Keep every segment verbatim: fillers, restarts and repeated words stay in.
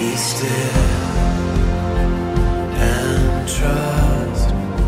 Be still and trust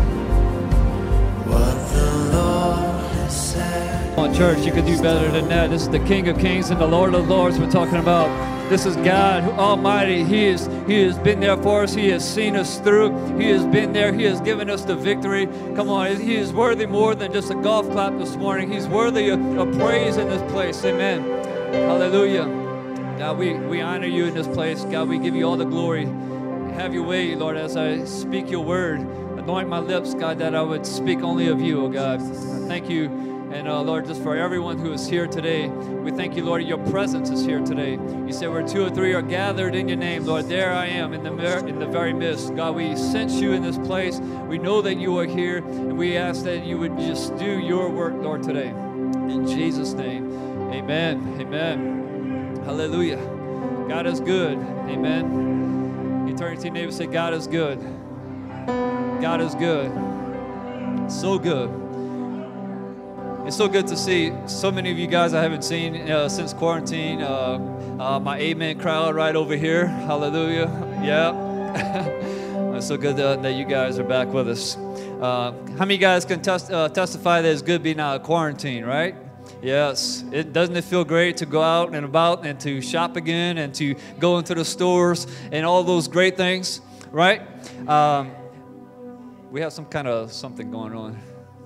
what the Lord has said. Come on, church, you can do better than that. This is the King of Kings and the Lord of Lords we're talking about. This is God Almighty. He is He has been there for us. He has seen us through. He has been there. He has given us the victory. Come on, He is worthy more than just a golf clap this morning. He's worthy of, of praise in this place. Amen. Hallelujah. God, we, we honor you in this place. God, we give you all the glory. Have your way, Lord, as I speak your word. Anoint my lips, God, that I would speak only of you, oh God. I thank you. And uh, Lord, just for everyone who is here today, we thank you, Lord, your presence is here today. You said where two or three are gathered in your name, Lord, there I am in the in the very midst. God, we sense you in this place. We know that you are here, and we ask that you would just do your work, Lord, today. In Jesus' name, amen, amen. Hallelujah. God is good, amen. You turn to your neighbor and say, God is good. God is good. So good. It's so good to see so many of you guys I haven't seen uh, since quarantine. Uh, uh, my amen crowd right over here. Hallelujah. Yeah. It's so good that, that you guys are back with us. Uh, how many guys can test, uh, testify that it's good being out of quarantine, right? Yes. It doesn't it feel great to go out and about and to shop again and to go into the stores and all those great things, right? Um, we have some kind of something going on.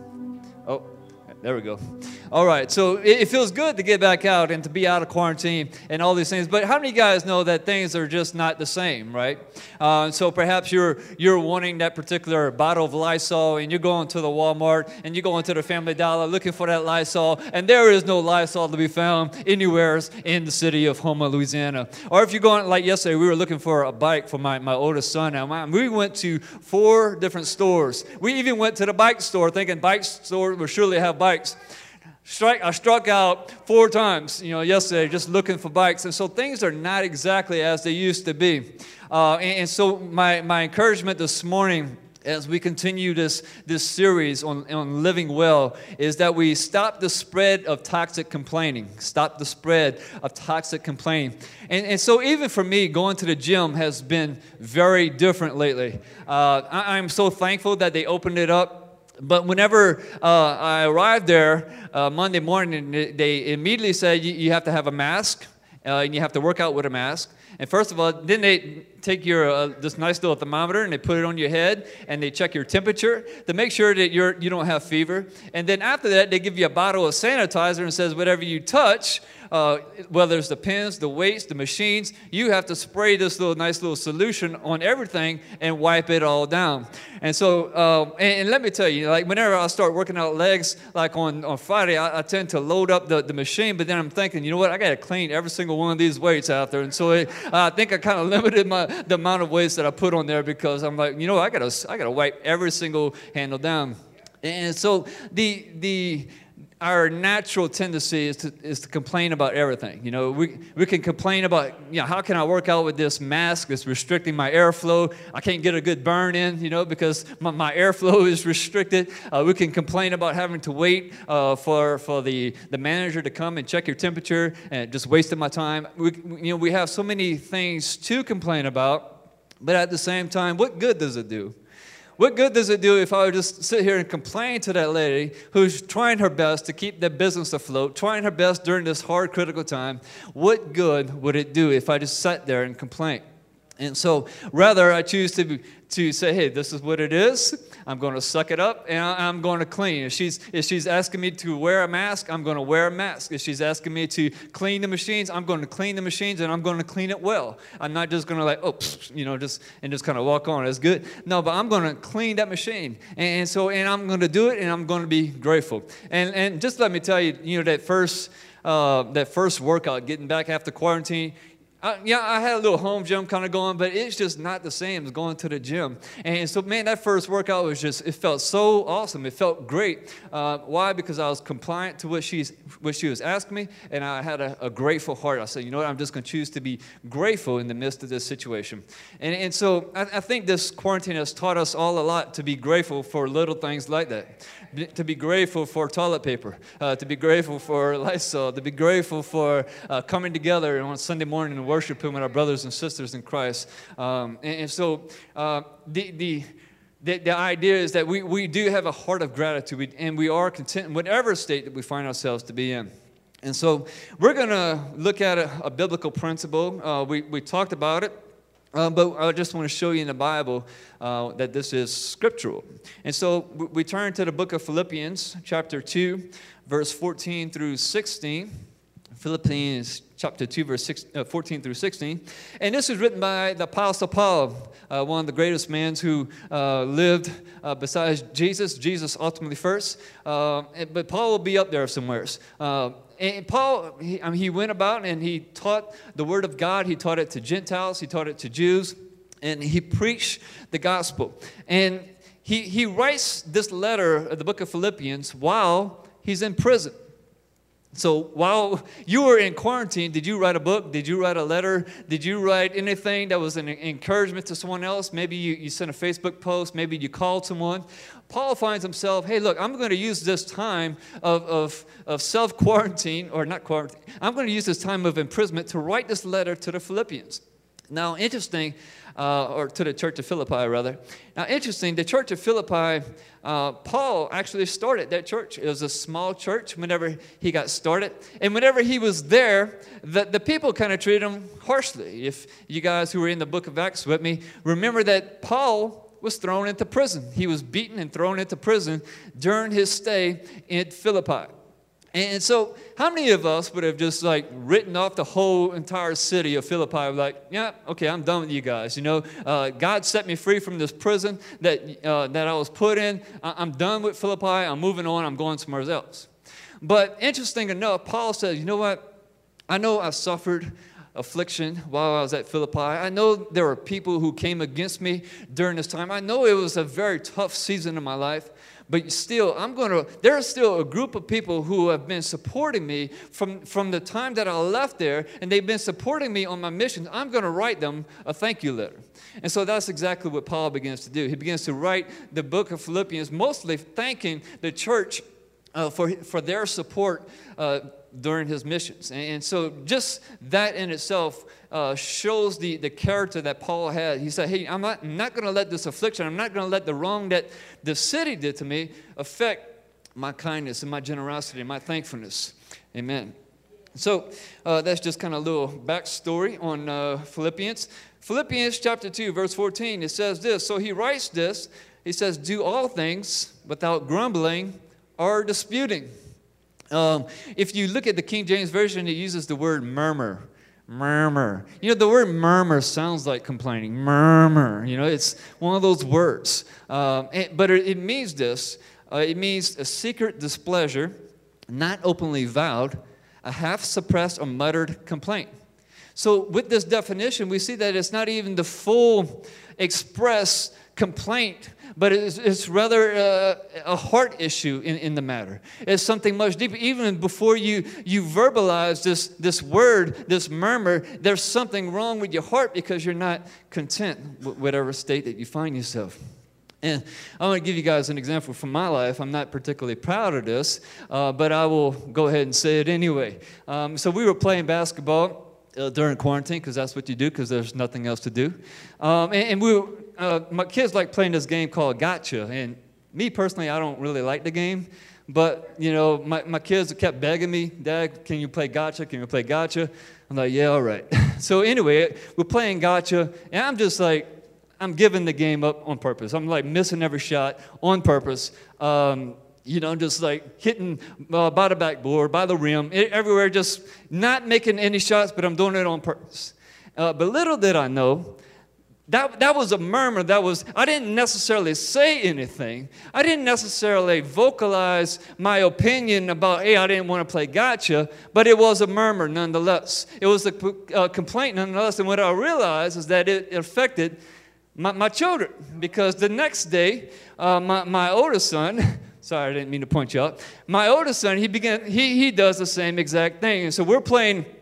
Oh. There we go. All right, so it, it feels good to get back out and to be out of quarantine and all these things. But how many guys know that things are just not the same, right? Uh, so perhaps you're you're wanting that particular bottle of Lysol, and you're going to the Walmart and you're going to the Family Dollar looking for that Lysol, and there is no Lysol to be found anywhere in the city of Houma, Louisiana. Or if you're going, like yesterday, we were looking for a bike for my, my oldest son. And we went to four different stores. We even went to the bike store thinking bike store would surely have bikes. Strike, I struck out four times, you know, yesterday just looking for bikes. And so things are not exactly as they used to be. Uh, and, and so my, my encouragement this morning as we continue this, this series on, on living well is that we stop the spread of toxic complaining. Stop the spread of toxic complaining. And, and so even for me, going to the gym has been very different lately. Uh, I, I'm so thankful that they opened it up. But whenever uh, I arrived there uh, Monday morning, they immediately said you, you have to have a mask, uh, and you have to work out with a mask. And first of all, then they take your uh, this nice little thermometer and they put it on your head and they check your temperature to make sure that you're you don't have fever. And then after that, they give you a bottle of sanitizer and says whatever you touch, uh, whether it's the pens, the weights, the machines, you have to spray this little nice little solution on everything and wipe it all down. And so, uh, and, and let me tell you, like whenever I start working out legs, like on, on Friday, I, I tend to load up the, the machine, but then I'm thinking, you know what, I got to clean every single one of these weights out there. And so it, I think I kind of limited my the amount of weights that I put on there because I'm like, you know, I got to I got to wipe every single handle down. And so the the our natural tendency is to is to complain about everything. You know, we we can complain about, you know, how can I work out with this mask that's restricting my airflow? I can't get a good burn in, you know, because my, my airflow is restricted. Uh, we can complain about having to wait uh, for for the, the manager to come and check your temperature and just wasting my time. We you know we have so many things to complain about, but at the same time, what good does it do? What good does it do if I would just sit here and complain to that lady who's trying her best to keep their business afloat, trying her best during this hard, critical time? What good would it do if I just sat there and complained? And so rather, I choose to to say, hey, this is what it is. I'm going to suck it up, and I'm going to clean. If she's if she's asking me to wear a mask, I'm going to wear a mask. If she's asking me to clean the machines, I'm going to clean the machines, and I'm going to clean it well. I'm not just going to like, oh, you know, just and just kind of walk on. That's good. No, but I'm going to clean that machine, and, and so and I'm going to do it, and I'm going to be grateful. And and just let me tell you, you know, that first uh, that first workout, getting back after quarantine. I, yeah, I had a little home gym kind of going, but it's just not the same as going to the gym. And so, man, that first workout was just, it felt so awesome. It felt great. Uh, why? Because I was compliant to what, she's, what she was asking me, and I had a, a grateful heart. I said, you know what, I'm just going to choose to be grateful in the midst of this situation. And, and so I, I think this quarantine has taught us all a lot to be grateful for little things like that. To be grateful for toilet paper, uh, to be grateful for Lysol, to be grateful for uh, coming together on Sunday morning and worship Him with our brothers and sisters in Christ. Um, and, and so uh, the the The, the idea is that we, we do have a heart of gratitude, and we are content in whatever state that we find ourselves to be in. And so we're going to look at a, a biblical principle. Uh, we, we talked about it, uh, but I just want to show you in the Bible uh, that this is scriptural. And so we, we turn to the book of Philippians, chapter two, verse fourteen through sixteen. Philippians chapter two, verse six, uh, fourteen through sixteen. And this is written by the Apostle Paul, uh, one of the greatest men who uh, lived uh, besides Jesus. Jesus ultimately first. Uh, but Paul will be up there somewhere. Uh, and Paul, he, I mean, he went about and he taught the word of God. He taught it to Gentiles. He taught it to Jews. And he preached the gospel. And he, he writes this letter, the book of Philippians, while he's in prison. So while you were in quarantine, did you write a book? Did you write a letter? Did you write anything that was an encouragement to someone else? Maybe you, you sent a Facebook post. Maybe you called someone. Paul finds himself, hey, look, I'm going to use this time of, of, of self-quarantine, or not quarantine. I'm going to use this time of imprisonment to write this letter to the Philippians. Now, interesting, uh, or to the church of Philippi, rather. Now, interesting, the church of Philippi, uh, Paul actually started that church. It was a small church whenever he got started. And whenever he was there, the, the people kind of treated him harshly. If you guys who were in the book of Acts with me, remember that Paul was thrown into prison. He was beaten and thrown into prison during his stay in Philippi. And so how many of us would have just like written off the whole entire city of Philippi, like, yeah, okay, I'm done with you guys. You know, uh, God set me free from this prison that, uh, that I was put in. I- I'm done with Philippi. I'm moving on. I'm going somewhere else. But interesting enough, Paul says, you know what? I know I suffered affliction while I was at Philippi. I know there were people who came against me during this time. I know it was a very tough season in my life. But still, I'm going to, there's still a group of people who have been supporting me from, from the time that I left there, and they've been supporting me on my mission. I'm going to write them a thank you letter. And so that's exactly what Paul begins to do. He begins to write the book of Philippians, mostly thanking the church uh, for, for their support uh, during his missions. And, and so just that in itself uh, shows the, the character that Paul had. He said, hey, I'm not, I'm not going to let this affliction, I'm not going to let the wrong that the city did to me affect my kindness and my generosity and my thankfulness. Amen. So uh, that's just kind of a little backstory on uh, Philippians. Philippians chapter two, verse fourteen, it says this. So he writes this. He says, do all things without grumbling or disputing. Um, if you look at the King James Version, it uses the word murmur. Murmur. You know, the word murmur sounds like complaining. Murmur. You know, it's one of those words. Um, and, but it, it means this. Uh, it means a secret displeasure, not openly vowed, a half-suppressed or muttered complaint. So with this definition, we see that it's not even the full express complaint, but it's, it's rather uh, a heart issue in, in the matter. It's something much deeper. Even before you, you verbalize this, this word, this murmur, there's something wrong with your heart because you're not content with whatever state that you find yourself. And I want to give you guys an example from my life. I'm not particularly proud of this, uh, but I will go ahead and say it anyway. Um, so we were playing basketball Uh, during quarantine, because that's what you do, because there's nothing else to do. Um, and, and we were, uh, my kids like playing this game called Gotcha. And me personally, I don't really like the game. But, you know, my, my kids kept begging me, Dad, can you play Gotcha? Can you play Gotcha? I'm like, yeah, all right. So anyway, we're playing Gotcha. And I'm just like, I'm giving the game up on purpose. I'm like missing every shot on purpose. Um, You know, just like hitting uh, by the backboard, by the rim, everywhere, just not making any shots, but I'm doing it on purpose. Uh, but little did I know, that, that was a murmur. That was, I didn't necessarily say anything. I didn't necessarily vocalize my opinion about, hey, I didn't want to play gotcha, but it was a murmur nonetheless. It was a uh, complaint nonetheless. And what I realized is that it affected my, my children, because the next day, uh, my, my oldest son, sorry, I didn't mean to point you out. My oldest son, he began. He he does the same exact thing. And so we're playing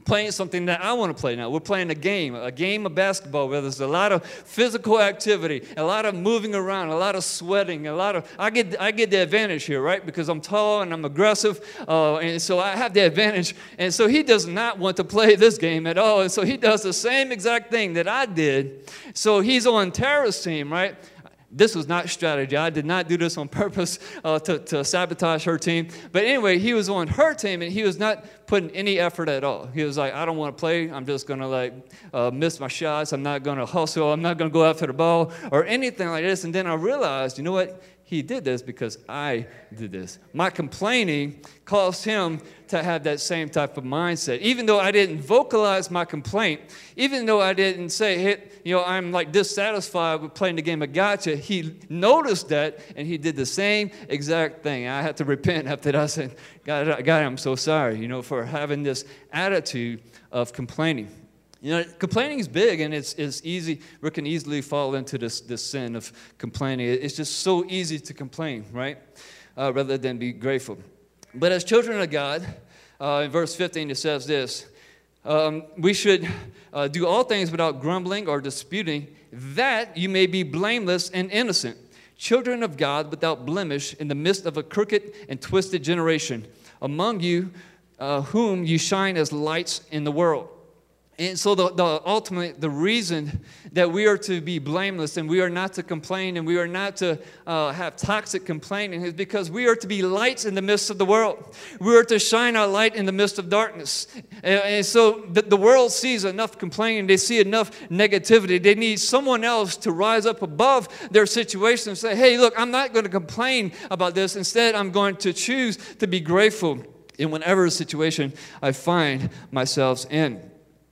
playing something that I want to play now. We're playing a game, a game of basketball where there's a lot of physical activity, a lot of moving around, a lot of sweating, a lot of, I get I get the advantage here, right? Because I'm tall and I'm aggressive, uh, and so I have the advantage. And so he does not want to play this game at all. And so he does the same exact thing that I did. So he's on Tara's team, right? This was not strategy. I did not do this on purpose uh, to, to sabotage her team. But anyway, he was on her team, and he was not putting any effort at all. He was like, I don't want to play. I'm just going to, like, uh, miss my shots. I'm not going to hustle. I'm not going to go after the ball or anything like this. And then I realized, you know what? He did this because I did this. My complaining caused him to have that same type of mindset. Even though I didn't vocalize my complaint, even though I didn't say, hey, you know, I'm like dissatisfied with playing the game of gotcha, he noticed that and he did the same exact thing. I had to repent after that. I said, God, God, I'm so sorry, you know, for having this attitude of complaining. You know, complaining is big, and it's, it's easy. We can easily fall into this, this sin of complaining. It's just so easy to complain, right, uh, rather than be grateful. But as children of God, uh, in verse fifteen, it says this, um, we should uh, do all things without grumbling or disputing, that you may be blameless and innocent, children of God without blemish in the midst of a crooked and twisted generation, among you uh, whom you shine as lights in the world. And so the, the ultimate, the reason that we are to be blameless and we are not to complain and we are not to uh, have toxic complaining is because we are to be lights in the midst of the world. We are to shine our light in the midst of darkness. And, and so the, the world sees enough complaining. They see enough negativity. They need someone else to rise up above their situation and say, hey, look, I'm not going to complain about this. Instead, I'm going to choose to be grateful in whatever situation I find myself in.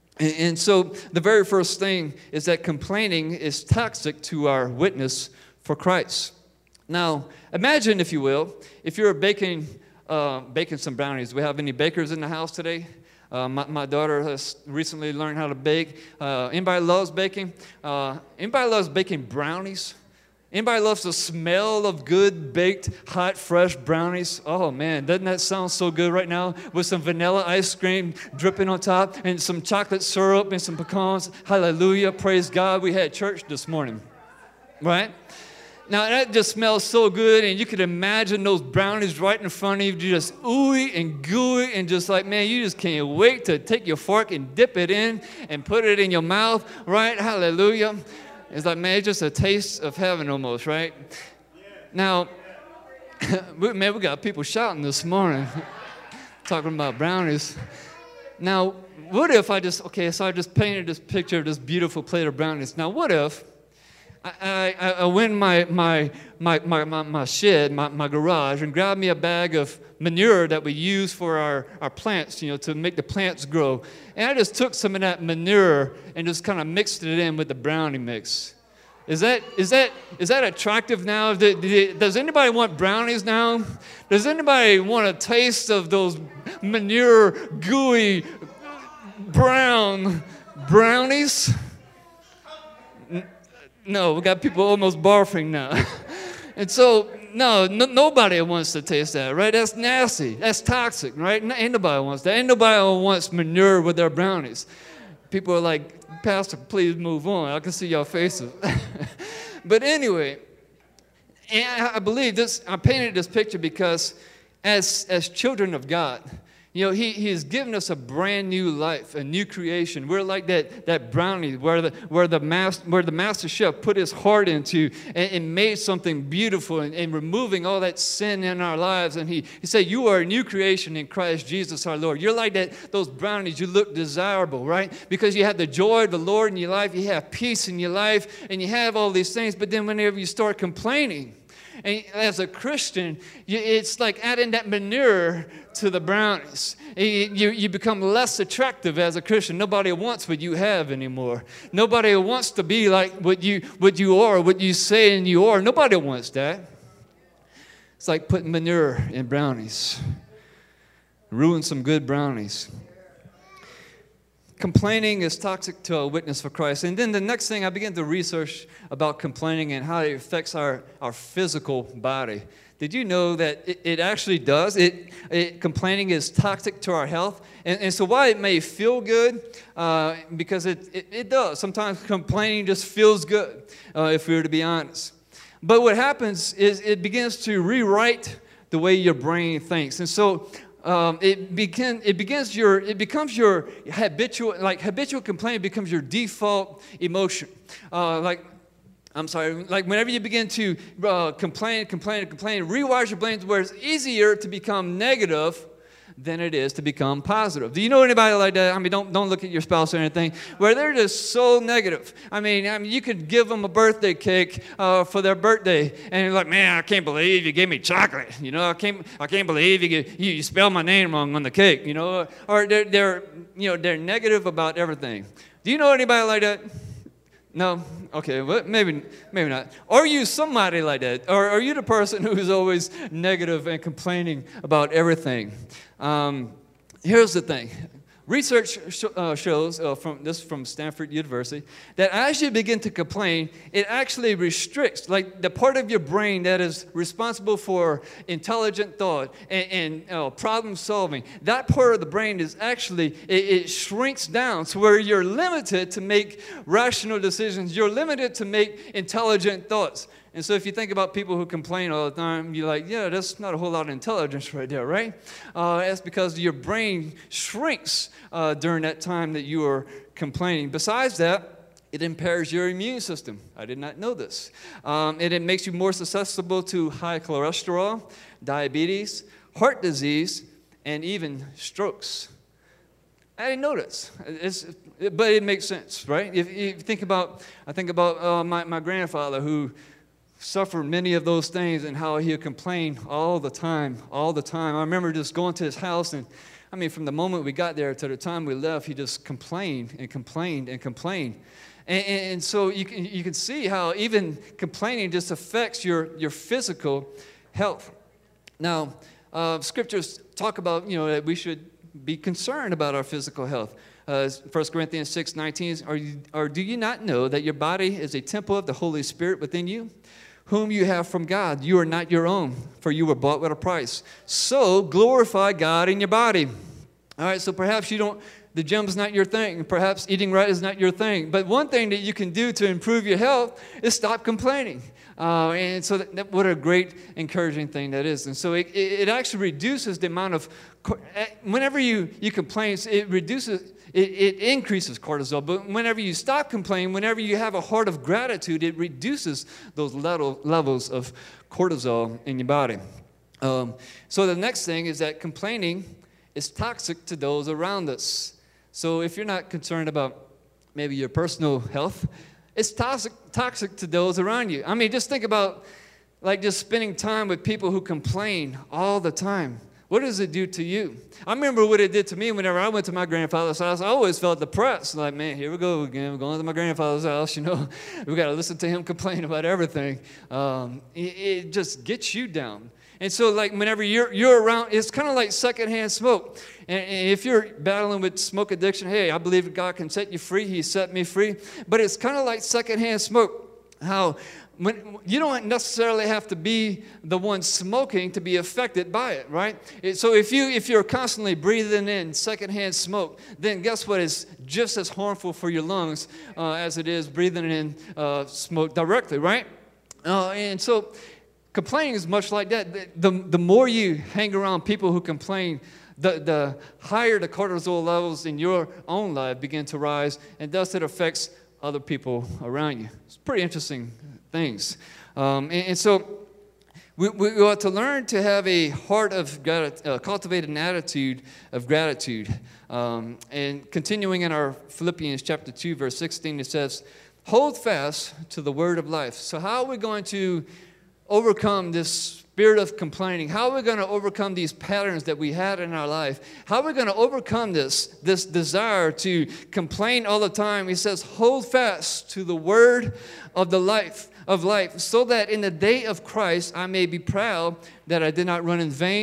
And so the very first thing is that complaining is toxic to our witness for Christ. Now, imagine, if you will, if you're baking, uh, baking some brownies. Do we have any bakers in the house today? Uh, my, my daughter has recently learned how to bake. Uh, anybody loves baking? Uh, anybody loves baking brownies? Anybody loves the smell of good, baked, hot, fresh brownies? Oh, man, doesn't that sound so good right now? With some vanilla ice cream dripping on top and some chocolate syrup and some pecans. Hallelujah, praise God. We had church this morning, right? Now, that just smells so good, and you could imagine those brownies right in front of you, just ooey and gooey, and just like, man, you just can't wait to take your fork and dip it in and put it in your mouth, right? Hallelujah. It's like, man, it's just a taste of heaven almost, right? Yeah. Now, man, we got people shouting this morning, talking about brownies. Now, what if I just, okay, so I just painted this picture of this beautiful plate of brownies. Now, what if I, I, I went in my, my, my, my, my, my shed, my, my garage, and grabbed me a bag of manure that we use for our, our plants, you know, to make the plants grow. And I just took some of that manure and just kind of mixed it in with the brownie mix. Is that, is that, is that attractive now? Does anybody want brownies now? Does anybody want a taste of those manure, gooey, brown brownies? No, we got people almost barfing now. And so, no, no, nobody wants to taste that, right? That's nasty. That's toxic, right? Ain't nobody wants that. Ain't nobody wants manure with their brownies. People are like, Pastor, please move on. I can see your faces. But anyway, and I believe this, I painted this picture because as, as children of God, you know, he, he has given us a brand new life, a new creation. We're like that, that brownie where the, where, the mas, where the master chef put his heart into and, and made something beautiful and, and removing all that sin in our lives. And he, he said, you are a new creation in Christ Jesus our Lord. You're like that, those brownies. You look desirable, right? Because you have the joy of the Lord in your life. You have peace in your life. And you have all these things. But then whenever you start complaining, and as a Christian, it's like adding that manure to the brownies. You, you become less attractive as a Christian. Nobody wants what you have anymore. Nobody wants to be like what you, what you are, what you say and you are. Nobody wants that. It's like putting manure in brownies. Ruin some good brownies. Complaining is toxic to a witness for Christ. And then the next thing, I began to research about complaining and how it affects our, our physical body. Did you know that it, it actually does? It, it complaining is toxic to our health. And, and so while it may feel good, uh, because it, it, it does. Sometimes complaining just feels good, uh, if we were to be honest. But what happens is it begins to rewrite the way your brain thinks. And so um, it, begin, it, begins your, it becomes your habitual, like habitual complaining becomes your default emotion. Uh, like, I'm sorry, like whenever you begin to uh, complain, complain, complain, rewires your brain to where it's easier to become negative than it is to become positive. Do you know anybody like that? I mean, don't don't look at your spouse or anything, where they're just so negative. I mean, I mean, you could give them a birthday cake uh, for their birthday, and you're like, man, I can't believe you gave me chocolate. You know, I can't I can't believe you you, you spelled my name wrong on the cake. You know, or they're they're you know they're negative about everything. Do you know anybody like that? No? Okay, well, maybe maybe not. Are you somebody like that? Or are you the person who's always negative and complaining about everything? Um, here's the thing. Research sh- uh, shows, uh, from this from Stanford University, that as you begin to complain, it actually restricts, like the part of your brain that is responsible for intelligent thought and, and uh, problem solving. That part of the brain is actually, it, it shrinks down to where you're limited to make rational decisions. You're limited to make intelligent thoughts. And so if you think about people who complain all the time, you're like, yeah, that's not a whole lot of intelligence right there, right? Uh, that's because your brain shrinks uh, during that time that you are complaining. Besides that, it impairs your immune system. I did not know this. Um, and it makes you more susceptible to high cholesterol, diabetes, heart disease, and even strokes. I didn't know this, it's, but it makes sense, right? If, if you think about, I think about uh, my, my grandfather who suffered many of those things and how he would complain all the time, all the time. I remember just going to his house, and I mean, from the moment we got there to the time we left, he just complained and complained and complained. And, and, and so you can, you can see how even complaining just affects your, your physical health. Now, uh, scriptures talk about, you know, that we should be concerned about our physical health. Uh, First Corinthians six nineteen, are you, or do you not know that your body is a temple of the Holy Spirit within you, whom you have from God? You are not your own, for you were bought with a price. So glorify God in your body. All right, so perhaps you don't, the gym's not your thing. Perhaps eating right is not your thing. But one thing that you can do to improve your health is stop complaining. Uh, and so that, that, what a great encouraging thing that is. And so it, it actually reduces the amount of, whenever you, you complain, it reduces, it, it increases cortisol. But whenever you stop complaining, whenever you have a heart of gratitude, it reduces those level, levels of cortisol in your body. Um, so the next thing is that complaining is toxic to those around us. So if you're not concerned about maybe your personal health, it's toxic, toxic to those around you. I mean, just think about like just spending time with people who complain all the time. What does it do to you? I remember what it did to me whenever I went to my grandfather's house. I always felt depressed. Like, man, here we go again. We're going to my grandfather's house, you know. We got to listen to him complain about everything. Um, it, it just gets you down. And so, like, whenever you're you're around, it's kind of like secondhand smoke. And, and if you're battling with smoke addiction, hey, I believe God can set you free. He set me free. But it's kind of like secondhand smoke. How when you don't necessarily have to be the one smoking to be affected by it, right? It, so if you if you're constantly breathing in secondhand smoke, then guess what is just as harmful for your lungs uh, as it is breathing in uh, smoke directly, right? Uh, and so. Complaining is much like that. The, the, the more you hang around people who complain, the, the higher the cortisol levels in your own life begin to rise, and thus it affects other people around you. It's pretty interesting things. Um, and, and so we, we ought to learn to have a heart of gratitude, uh, cultivate an attitude of gratitude. Um, and continuing in our Philippians chapter two, verse sixteen, it says, hold fast to the word of life. So how are we going to overcome this spirit of complaining? How are we going to overcome these patterns that we had in our life? How are we going to overcome this, this desire to complain all the time? He says, hold fast to the word of the life of life, so that in the day of Christ I may be proud that I did not run in vain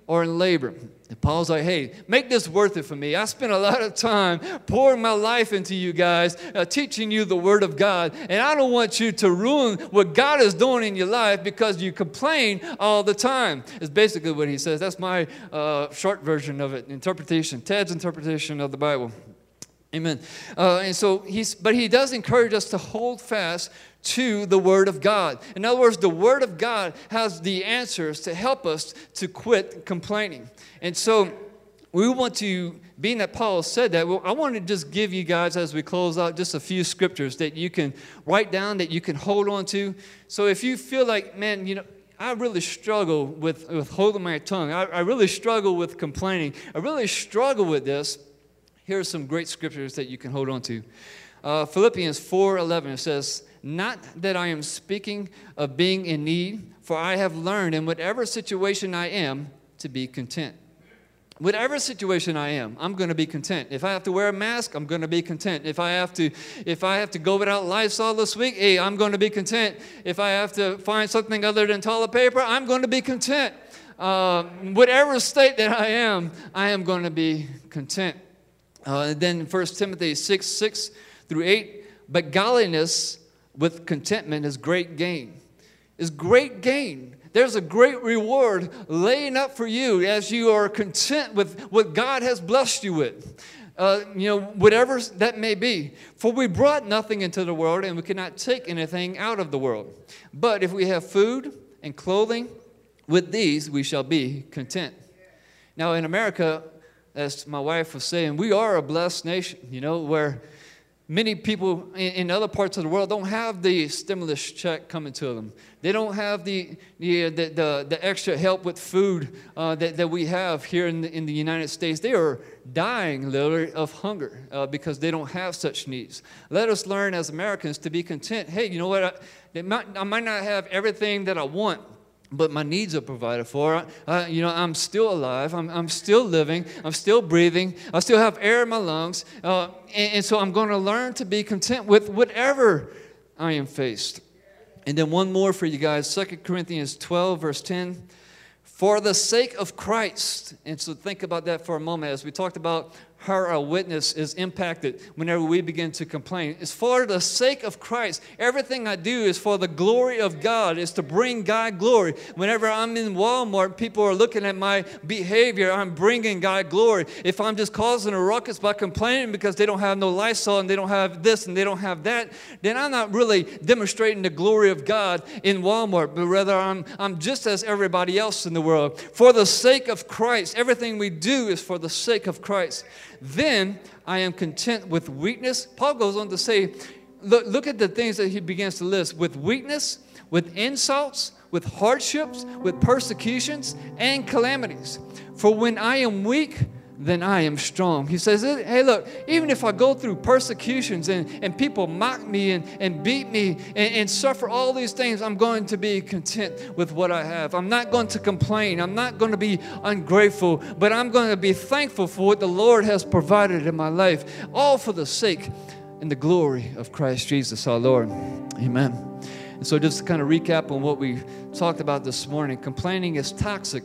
or in labor. And Paul's like, hey, make this worth it for me. I spent a lot of time pouring my life into you guys, uh, teaching you the Word of God, and I don't want you to ruin what God is doing in your life because you complain all the time. It's basically what he says. That's my uh, short version of it, interpretation, Ted's interpretation of the Bible. Amen. Uh, and so he's, but he does encourage us to hold fast to the Word of God. In other words, the Word of God has the answers to help us to quit complaining. And so we want to, being that Paul said that, well, I want to just give you guys, as we close out, just a few scriptures that you can write down, that you can hold on to. So if you feel like, man, you know, I really struggle with, with holding my tongue. I, I really struggle with complaining. I really struggle with this. Here are some great scriptures that you can hold on to. Uh, Philippians four eleven, it says, not that I am speaking of being in need, for I have learned in whatever situation I am to be content. Whatever situation I am, I'm going to be content. If I have to wear a mask, I'm going to be content. If I have to, if I have to go without Lysol this week, hey, I'm going to be content. If I have to find something other than toilet paper, I'm going to be content. Uh, whatever state that I am, I am going to be content. Uh, and then First Timothy six, six through eight, but godliness with contentment is great gain. Is great gain. There's a great reward laying up for you as you are content with what God has blessed you with. Uh, you know, whatever that may be. For we brought nothing into the world, and we cannot take anything out of the world. But if we have food and clothing, with these we shall be content. Now in America, as my wife was saying, we are a blessed nation, you know, where many people in, in other parts of the world don't have the stimulus check coming to them. They don't have the the, the, the, the extra help with food uh, that, that we have here in the, in the United States. They are dying literally of hunger uh, because they don't have such needs. Let us learn as Americans to be content. Hey, you know what? I, they might, I might not have everything that I want, but my needs are provided for. Uh, you know, I'm still alive. I'm, I'm still living. I'm still breathing. I still have air in my lungs. Uh, and, and so I'm going to learn to be content with whatever I am faced. And then one more for you guys, Second Corinthians twelve, verse ten. For the sake of Christ. And so think about that for a moment as we talked about how our witness is impacted whenever we begin to complain. It's for the sake of Christ. Everything I do is for the glory of God. It's to bring God glory. Whenever I'm in Walmart, people are looking at my behavior. I'm bringing God glory. If I'm just causing a ruckus by complaining because they don't have no Lysol and they don't have this and they don't have that, then I'm not really demonstrating the glory of God in Walmart, but rather I'm, I'm just as everybody else in the world. For the sake of Christ. Everything we do is for the sake of Christ. Then I am content with weakness. Paul goes on to say, look, look at the things that he begins to list. With weakness, with insults, with hardships, with persecutions, and calamities. For when I am weak, then I am strong. He says, hey, look, even if I go through persecutions and, and people mock me and, and beat me and, and suffer all these things, I'm going to be content with what I have. I'm not going to complain. I'm not going to be ungrateful, but I'm going to be thankful for what the Lord has provided in my life, all for the sake and the glory of Christ Jesus our Lord. Amen. And so just to kind of recap on what we talked about this morning, complaining is toxic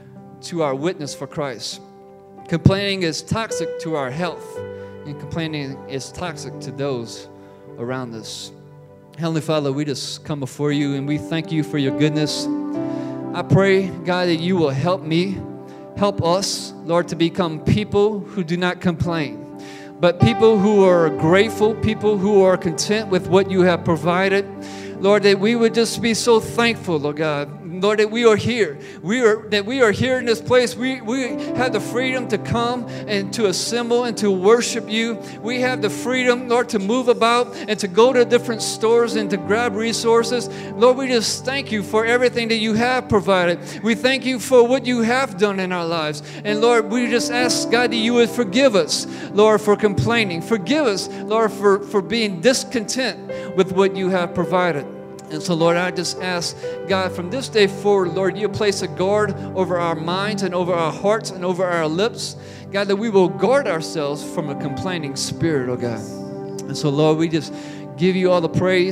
to our witness for Christ. Complaining is toxic to our health, and complaining is toxic to those around us. Heavenly Father, we just come before you, and we thank you for your goodness. I pray, God, that you will help me, help us, Lord, to become people who do not complain, but people who are grateful, people who are content with what you have provided. Lord, that we would just be so thankful, Lord God. Lord, that we are here. We are that we are here in this place. We, we have the freedom to come and to assemble and to worship you. We have the freedom, Lord, to move about and to go to different stores and to grab resources. Lord, we just thank you for everything that you have provided. We thank you for what you have done in our lives. And Lord, we just ask, God, that you would forgive us, Lord, for complaining. Forgive us, Lord, for, for being discontent with what you have provided. And so, Lord, I just ask, God, from this day forward, Lord, you place a guard over our minds and over our hearts and over our lips. God, that we will guard ourselves from a complaining spirit, oh God. And so, Lord, we just give you all the praise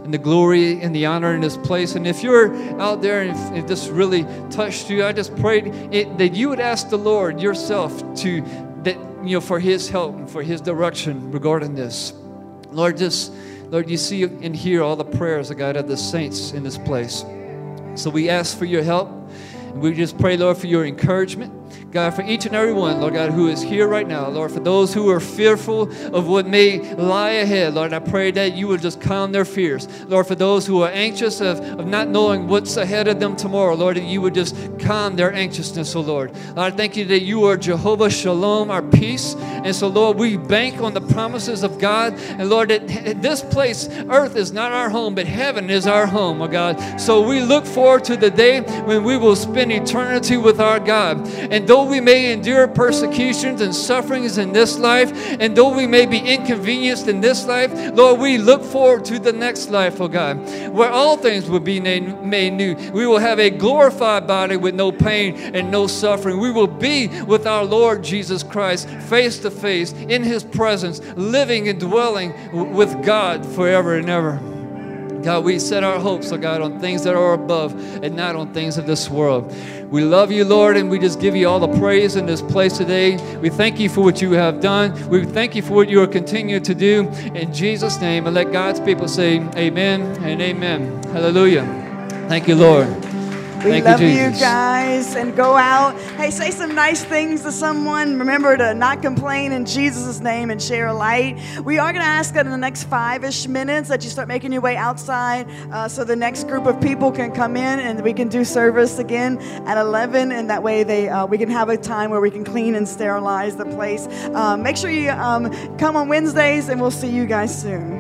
and the glory and the honor in this place. And if you're out there and if, if this really touched you, I just prayed it, that you would ask the Lord yourself to, that, you know, for His help and for His direction regarding this. Lord, just, Lord, you see and hear all the prayers, God, of the saints in this place. So we ask for your help. And we just pray, Lord, for your encouragement. God, for each and every one, Lord God, who is here right now, Lord, for those who are fearful of what may lie ahead, Lord, I pray that you will just calm their fears. Lord, for those who are anxious of, of not knowing what's ahead of them tomorrow, Lord, that you would just calm their anxiousness, oh Lord. Lord, I thank you that you are Jehovah Shalom, our peace. And so, Lord, we bank on the promises of God. And Lord, that this place, earth is not our home, but heaven is our home, oh God. So we look forward to the day when we will spend eternity with our God. And though we may endure persecutions and sufferings in this life, and though we may be inconvenienced in this life, Lord, we look forward to the next life, oh God, where all things will be made new. We will have a glorified body with no pain and no suffering. We will be with our Lord Jesus Christ face to face in His presence, living and dwelling with God forever and ever. God, we set our hopes, oh God, on things that are above and not on things of this world. We love you, Lord, and we just give you all the praise in this place today. We thank you for what you have done. We thank you for what you are continuing to do. In Jesus' name, and let God's people say amen and amen. Hallelujah. Thank you, Lord. We Thank love you, you, Jesus. guys, and go out. Hey, say some nice things to someone. Remember to not complain in Jesus' name and share a light. We are going to ask in the next five-ish minutes that you start making your way outside uh, so the next group of people can come in and we can do service again at eleven, and that way they uh, we can have a time where we can clean and sterilize the place. Uh, make sure you um, come on Wednesdays, and we'll see you guys soon.